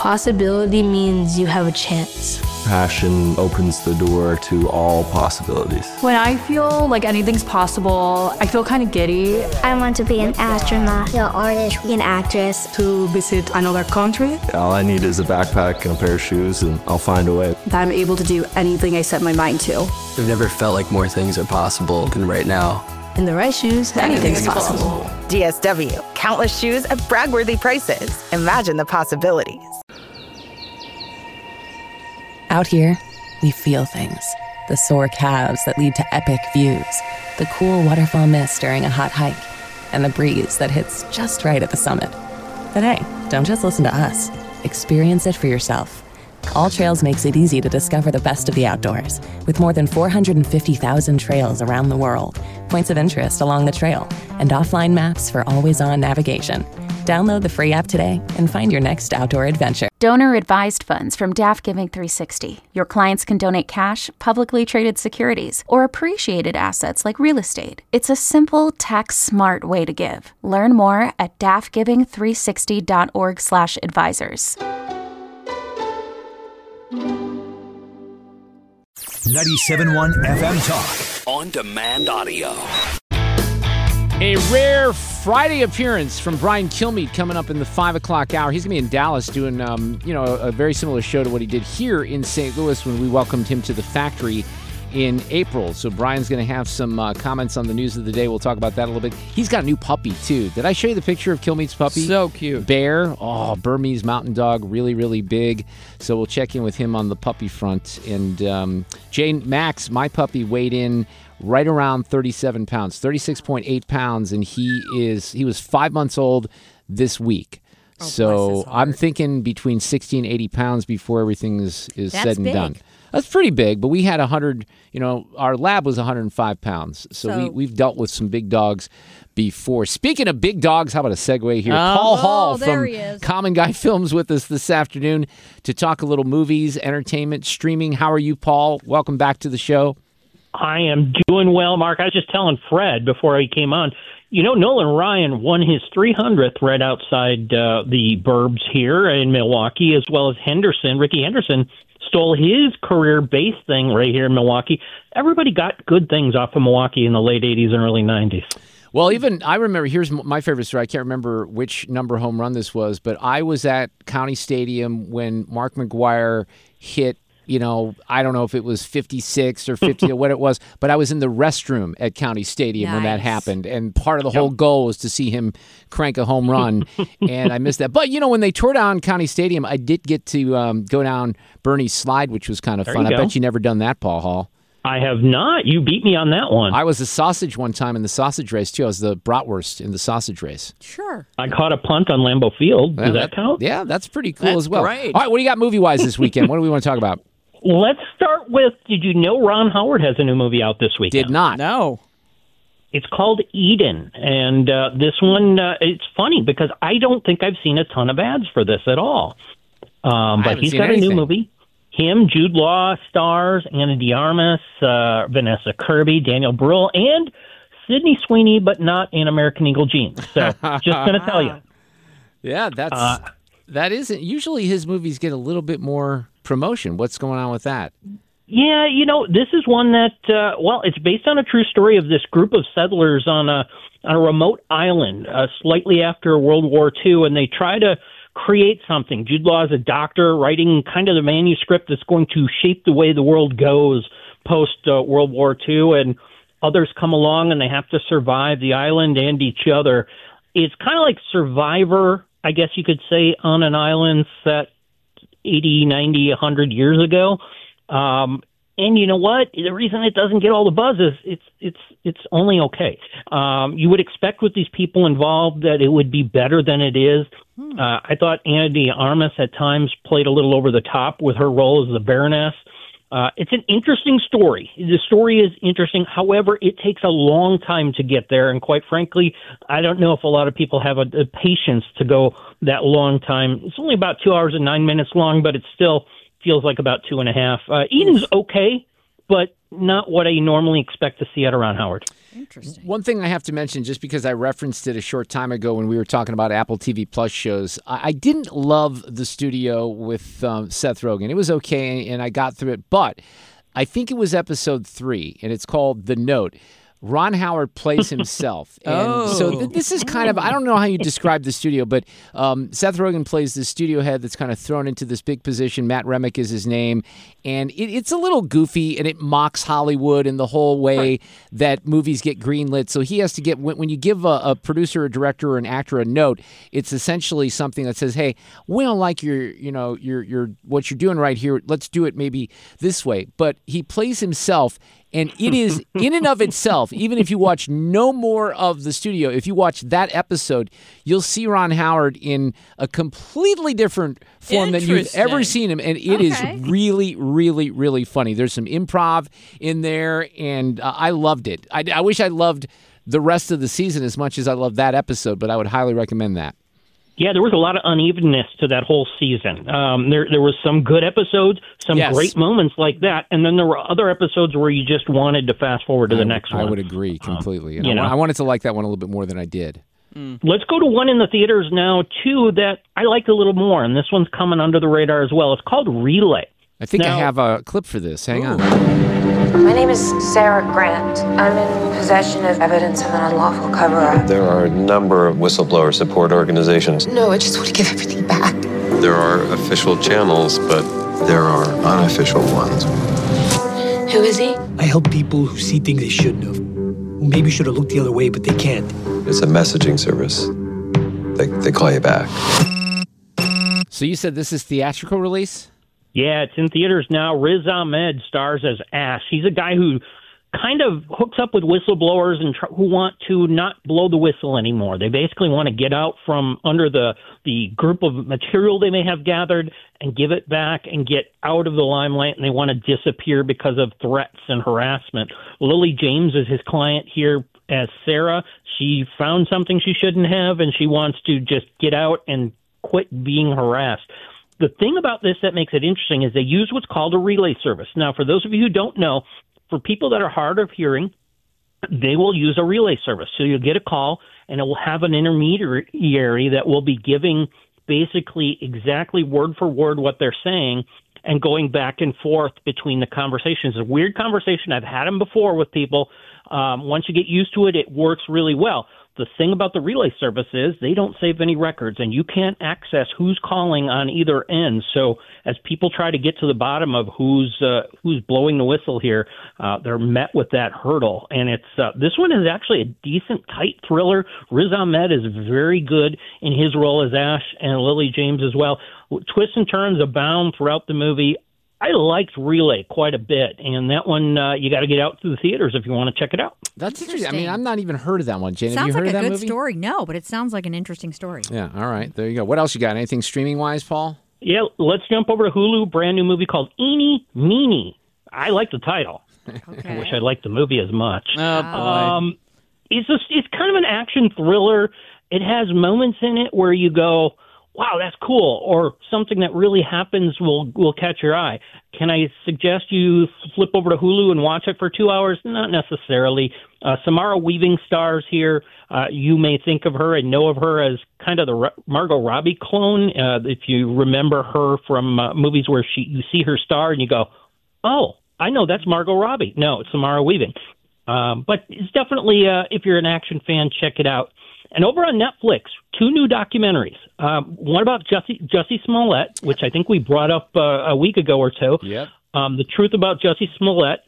Possibility means you have a chance. Passion opens the door to all possibilities. When I feel like anything's possible, I feel kind of giddy. I want to be an astronaut, an artist, an actress. To visit another country. All I need is a backpack and a pair of shoes, and I'll find a way. That I'm able to do anything I set my mind to. I've never felt like more things are possible than right now. In the right shoes, anything's possible. DSW, countless shoes at brag-worthy prices. Imagine the possibilities. Out here, we feel things. The sore calves that lead to epic views, the cool waterfall mist during a hot hike, and the breeze that hits just right at the summit. But hey, don't just listen to us. Experience it for yourself. All Trails makes it easy to discover the best of the outdoors, with more than 450,000 trails around the world, points of interest along the trail, and offline maps for always-on navigation. Download the free app today and find your next outdoor adventure. Donor-advised funds from DAF Giving 360. Your clients can donate cash, publicly traded securities, or appreciated assets like real estate. It's a simple, tax-smart way to give. Learn more at dafgiving360.org/advisors. 97.1 FM Talk. On demand audio. A rare Friday appearance from Brian Kilmeade coming up in the 5 o'clock hour. He's going to be in Dallas doing, a very similar show to what he did here in St. Louis when we welcomed him to the factory in April. So Brian's going to have some comments on the news of the day. We'll talk about that a little bit. He's got a new puppy, too. Did I show you the picture of Kilmeade's puppy? So cute. Bear. Oh, Burmese mountain dog. Really, really big. So we'll check in with him on the puppy front. And Jane Max, my puppy, weighed in right around 37 pounds, 36.8 pounds, and he was 5 months old this week. Oh, so I'm thinking between 60 and 80 pounds before everything is said and done. That's pretty big, but we had 100, our lab was 105 pounds. So we've dealt with some big dogs before. Speaking of big dogs, how about a segue here? Paul Hall from Common Guy Films with us this afternoon to talk a little movies, entertainment, streaming. How are you, Paul? Welcome back to the show. I am doing well, Mark. I was just telling Fred before he came on, Nolan Ryan won his 300th right outside the Burbs here in Milwaukee, as well as Ricky Henderson stole his career base thing right here in Milwaukee. Everybody got good things off of Milwaukee in the late 80s and early 90s. Well, even I remember, here's my favorite story. I can't remember which number home run this was, but I was at County Stadium when Mark McGwire hit, I don't know if it was 56 or 50 or what it was, but I was in the restroom at County Stadium when that happened. And part of the whole goal was to see him crank a home run. And I missed that. But, when they tore down County Stadium, I did get to go down Bernie's slide, which was kind of fun. I bet you never done that, Paul Hall. I have not. You beat me on that one. I was a sausage one time in the sausage race, too. I was the bratwurst in the sausage race. Sure. I caught a punt on Lambeau Field. Does that count? Yeah, that's pretty cool as well. Great. All right, what do you got movie-wise this weekend? What do we want to talk about? Let's start with, did you know Ron Howard has a new movie out this weekend? Did not. No. It's called Eden, and this one, it's funny because I don't think I've seen a ton of ads for this at all. But he's got a new movie. Him, Jude Law stars, Ana de Armas, Vanessa Kirby, Daniel Bruhl, and Sydney Sweeney, but not in American Eagle jeans. So just going to tell you. Yeah, that isn't. Usually his movies get a little bit more promotion. What's going on with that? Yeah, this is one that, it's based on a true story of this group of settlers on a remote island slightly after World War II, and they try to create something. Jude Law is a doctor writing kind of the manuscript that's going to shape the way the world goes post World War II, and others come along and they have to survive the island and each other. It's kind of like Survivor, I guess you could say, on an island set 80, 90, 100 years ago. And you know what? The reason it doesn't get all the buzz is it's only okay. You would expect with these people involved that it would be better than it is. I thought Ana de Armas at times played a little over the top with her role as the Baroness. It's an interesting story. The story is interesting. However, it takes a long time to get there. And quite frankly, I don't know if a lot of people have a patience to go that long time. It's only about 2 hours and 9 minutes long, but it still feels like about 2.5. Eden's okay, but not what I normally expect to see at Ron Howard. Interesting. One thing I have to mention, just because I referenced it a short time ago when we were talking about Apple TV Plus shows, I didn't love The Studio with Seth Rogen. It was okay, and I got through it, but I think it was episode 3, and it's called The Note. Ron Howard plays himself. And so this is kind of, I don't know how you describe The Studio, but Seth Rogen plays this studio head that's kind of thrown into this big position. Matt Remick is his name. And it's a little goofy, and it mocks Hollywood and the whole way that movies get greenlit. So he has to get, when you give a producer, a director, or an actor a note, it's essentially something that says, hey, we don't like your what you're doing right here. Let's do it maybe this way. But he plays himself. And it is, in and of itself, even if you watch no more of The Studio, if you watch that episode, you'll see Ron Howard in a completely different form than you've ever seen him. And it is really, really, really funny. There's some improv in there, and I loved it. I wish I loved the rest of the season as much as I loved that episode, but I would highly recommend that. Yeah, there was a lot of unevenness to that whole season. There was some good episodes, some great moments like that, and then there were other episodes where you just wanted to fast forward to the next one. I would agree completely. I wanted to like that one a little bit more than I did. Let's go to one in the theaters now, too, that I liked a little more, and this one's coming under the radar as well. It's called Relay. I think I have a clip for this. Hang on. My name is Sarah Grant. I'm in possession of evidence of an unlawful cover-up. There are a number of whistleblower support organizations. No, I just want to give everything back. There are official channels, but there are unofficial ones. Who is he? I help people who see things they shouldn't have. Who maybe should have looked the other way, but they can't. It's a messaging service. They call you back. So you said this is theatrical release? Yeah, it's in theaters now. Riz Ahmed stars as Ash. He's a guy who kind of hooks up with whistleblowers and who want to not blow the whistle anymore. They basically want to get out from under the group of material they may have gathered and give it back and get out of the limelight, and they want to disappear because of threats and harassment. Lily James is his client here as Sarah. She found something she shouldn't have, and she wants to just get out and quit being harassed. The thing about this that makes it interesting is they use what's called a relay service. Now, for those of you who don't know, for people that are hard of hearing, they will use a relay service. So you'll get a call, and it will have an intermediary that will be giving basically exactly word for word what they're saying and going back and forth between the conversations. It's a weird conversation. I've had them before with people. Once you get used to it, it works really well. The thing about the relay service is they don't save any records, and you can't access who's calling on either end. So as people try to get to the bottom of who's blowing the whistle here, they're met with that hurdle. And it's this one is actually a decent, tight thriller. Riz Ahmed is very good in his role as Ash, and Lily James as well. Twists and turns abound throughout the movie. I liked Relay quite a bit, and that one you got to get out to the theaters if you want to check it out. That's interesting. I mean, I've not even heard of that one. Jane, have Sounds you heard like of that a good movie? story. No, but it sounds like an interesting story. Yeah, all right. There you go. What else you got? Anything streaming-wise, Paul? Yeah, let's jump over to Hulu. Brand new movie called Eenie Meenie. I like the title. Okay. I wish I liked the movie as much. Oh, boy. It's kind of an action thriller. It has moments in it where you go, wow, that's cool, or something that really happens will catch your eye. Can I suggest you flip over to Hulu and watch it for 2 hours? Not necessarily. Samara Weaving stars here. You may think of her and know of her as kind of the Margot Robbie clone. If you remember her from movies where you see her star and you go, oh, I know that's Margot Robbie. No, it's Samara Weaving. But it's definitely, if you're an action fan, check it out. And over on Netflix, 2 new documentaries. One about Jussie Smollett, which I think we brought up a week ago or so. Yep. The truth about Jussie Smollett.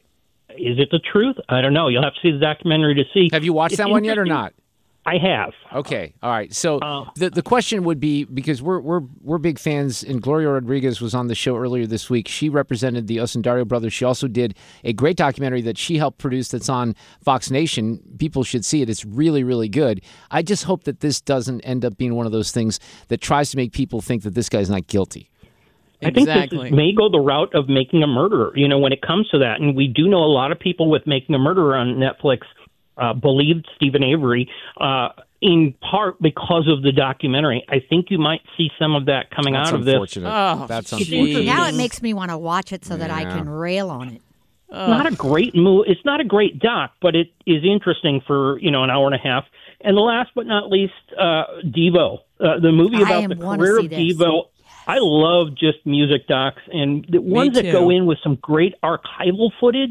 Is it the truth? I don't know. You'll have to see the documentary to see. Have you watched that one yet or not? I have. Okay. All right. So the question would be, because we're big fans, and Gloria Rodriguez was on the show earlier this week. She represented the Osundario brothers. She also did a great documentary that she helped produce that's on Fox Nation. People should see it. It's really, really good. I just hope that this doesn't end up being one of those things that tries to make people think that this guy's not guilty. I think this may go the route of Making a Murderer, when it comes to that. And we do know a lot of people with Making a Murderer on Netflix believed Stephen Avery, in part because of the documentary. I think you might see some of that coming out of this. That's unfortunate. Now it makes me want to watch it so that I can rail on it. Not a great movie. It's not a great doc, but it is interesting for, an hour and a half. And the last but not least, Devo, the movie about the career of Devo. I love just music docs and the ones that go in with some great archival footage.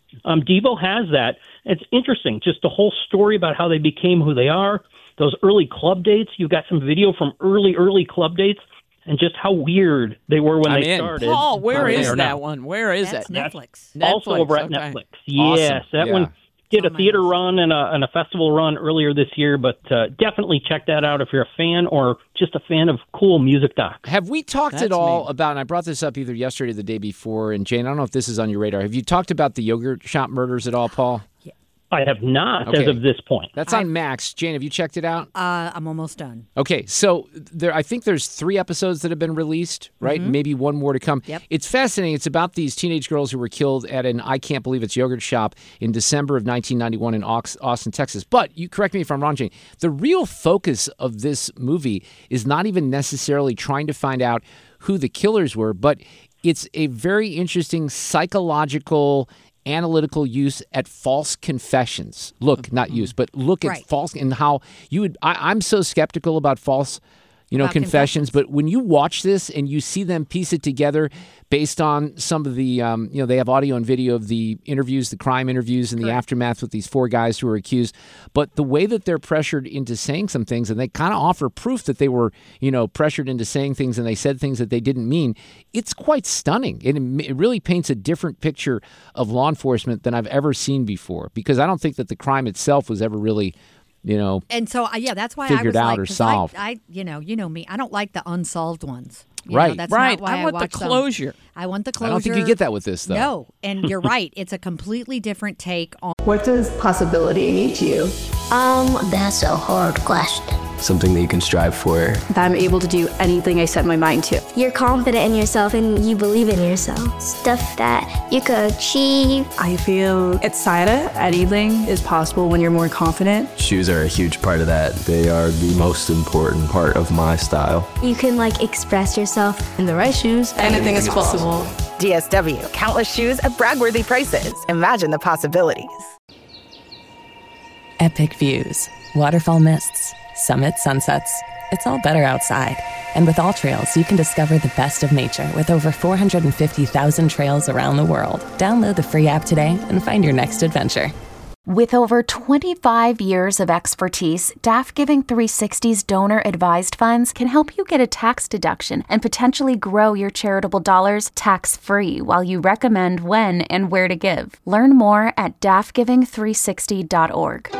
Devo has that. It's interesting, just the whole story about how they became who they are, those early club dates. You've got some video from early club dates and just how weird they were when they started. Paul, where is that one? Where is it? Netflix. Also over at Netflix. Yes, that one did a theater run and a festival run earlier this year, but definitely check that out if you're a fan or just a fan of cool music docs. Have we talked at all about, and I brought this up either yesterday or the day before, and Jane, I don't know if this is on your radar. Have you talked about the yogurt shop murders at all, Paul? Yeah. I have not as of this point. That's on Max. Jane, have you checked it out? I'm almost done. Okay, so I think there's 3 episodes that have been released, right? Mm-hmm. Maybe one more to come. Yep. It's fascinating. It's about these teenage girls who were killed at an I Can't Believe It's yogurt shop in December of 1991 in Austin, Texas. But you correct me if I'm wrong, Jane. The real focus of this movie is not even necessarily trying to find out who the killers were, but it's a very interesting psychological analytical use at false confessions. Look, not use, but look at false and how you would. I'm so skeptical about false, confessions. But when you watch this and you see them piece it together based on some of the, they have audio and video of the interviews, the crime interviews, and the aftermath with these 4 guys who were accused. But the way that they're pressured into saying some things, and they kind of offer proof that they were, pressured into saying things and they said things that they didn't mean, it's quite stunning. It really paints a different picture of law enforcement than I've ever seen before, because I don't think that the crime itself was ever really and so that's why figured I was out or solved. I you know me, I don't like the unsolved ones. Right. That's right. Not why I want the closure. I want the closure. I don't think you get that with this, though. No, and you're right. It's a completely different take on. What does possibility mean to you? That's a hard question. Something that you can strive for. That I'm able to do anything I set my mind to. You're confident in yourself and you believe in yourself. Stuff that you could achieve. I feel excited. Anything is possible when you're more confident. Shoes are a huge part of that. They are the most important part of my style. You can express yourself. In the right shoes, anything is possible. DSW, countless shoes at brag-worthy prices. Imagine the possibilities. Epic views, waterfall mists, summit sunsets. It's all better outside. And with AllTrails, you can discover the best of nature with over 450,000 trails around the world. Download the free app today and find your next adventure. With over 25 years of expertise, DAF Giving 360's donor-advised funds can help you get a tax deduction and potentially grow your charitable dollars tax-free while you recommend when and where to give. Learn more at dafgiving360.org.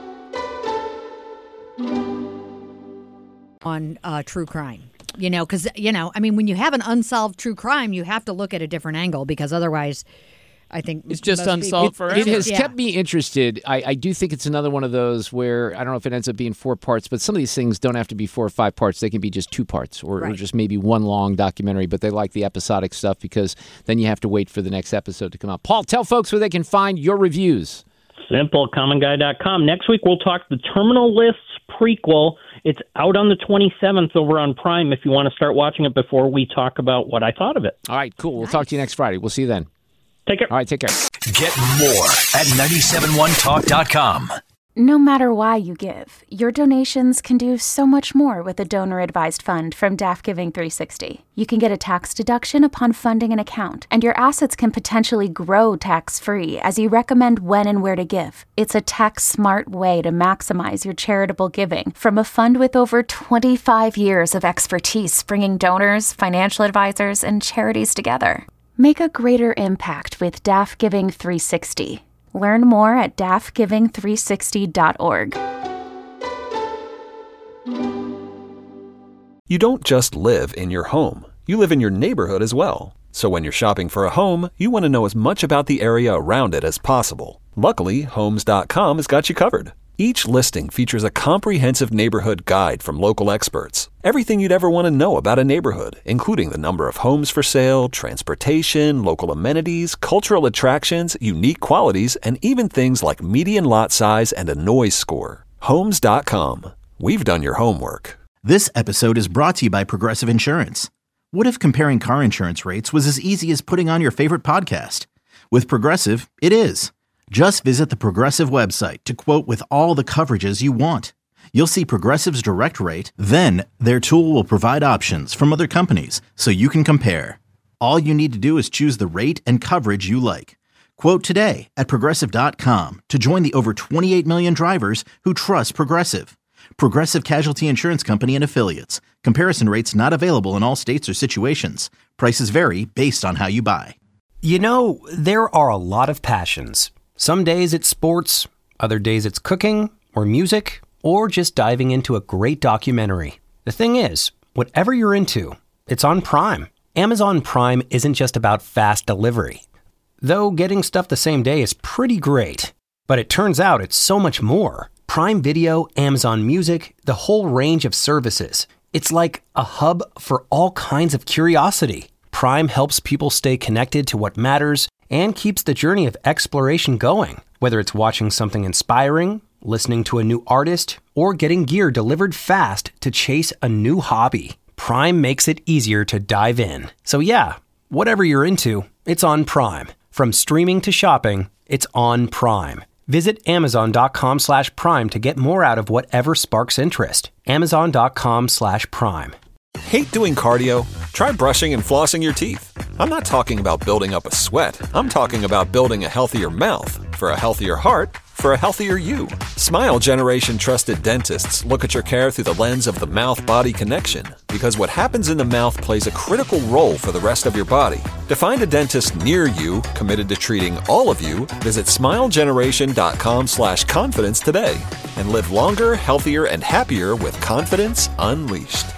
On true crime. Because, when you have an unsolved true crime, you have to look at a different angle because otherwise, I think it's just unsolved forever. It has kept me interested. I do think it's another one of those where I don't know if it ends up being 4 parts, but some of these things don't have to be 4 or 5 parts. They can be just 2 parts or just maybe one long documentary, but they like the episodic stuff because then you have to wait for the next episode to come out. Paul, tell folks where they can find your reviews. Simple, commonguy.com. Next week, we'll talk the Terminal Lists prequel. It's out on the 27th over on Prime if you want to start watching it before we talk about what I thought of it. All right, cool. We'll talk to you next Friday. We'll see you then. Take care. All right, take care. Get more at 971talk.com. No matter why you give, your donations can do so much more with a donor-advised fund from DAF Giving 360. You can get a tax deduction upon funding an account, and your assets can potentially grow tax-free as you recommend when and where to give. It's a tax-smart way to maximize your charitable giving from a fund with over 25 years of expertise bringing donors, financial advisors, and charities together. Make a greater impact with DAF Giving 360. Learn more at dafgiving360.org. You don't just live in your home. You live in your neighborhood as well. So when you're shopping for a home, you want to know as much about the area around it as possible. Luckily, Homes.com has got you covered. Each listing features a comprehensive neighborhood guide from local experts. Everything you'd ever want to know about a neighborhood, including the number of homes for sale, transportation, local amenities, cultural attractions, unique qualities, and even things like median lot size and a noise score. Homes.com. We've done your homework. This episode is brought to you by Progressive Insurance. What if comparing car insurance rates was as easy as putting on your favorite podcast? With Progressive, it is. Just visit the Progressive website to quote with all the coverages you want. You'll see Progressive's direct rate, then their tool will provide options from other companies so you can compare. All you need to do is choose the rate and coverage you like. Quote today at Progressive.com to join the over 28 million drivers who trust Progressive. Progressive Casualty Insurance Company and Affiliates. Comparison rates not available in all states or situations. Prices vary based on how you buy. You know, there are a lot of passions. Some days it's sports, other days it's cooking or music, or just diving into a great documentary. The thing is, whatever you're into, it's on Prime. Amazon Prime isn't just about fast delivery. Though getting stuff the same day is pretty great. But it turns out it's so much more. Prime Video, Amazon Music, the whole range of services. It's like a hub for all kinds of curiosity. Prime helps people stay connected to what matters and keeps the journey of exploration going. Whether it's watching something inspiring, listening to a new artist, or getting gear delivered fast to chase a new hobby, Prime makes it easier to dive in. So yeah, whatever you're into, it's on Prime. From streaming to shopping, it's on Prime. Visit Amazon.com/Prime to get more out of whatever sparks interest. Amazon.com/Prime. Hate doing cardio? Try brushing and flossing your teeth. I'm not talking about building up a sweat. I'm talking about building a healthier mouth. For a healthier heart, for a healthier you. Smile Generation trusted dentists look at your care through the lens of the mouth-body connection, because what happens in the mouth plays a critical role for the rest of your body. To find a dentist near you committed to treating all of you, visit smilegeneration.com/confidence today and live longer, healthier, and happier with confidence unleashed.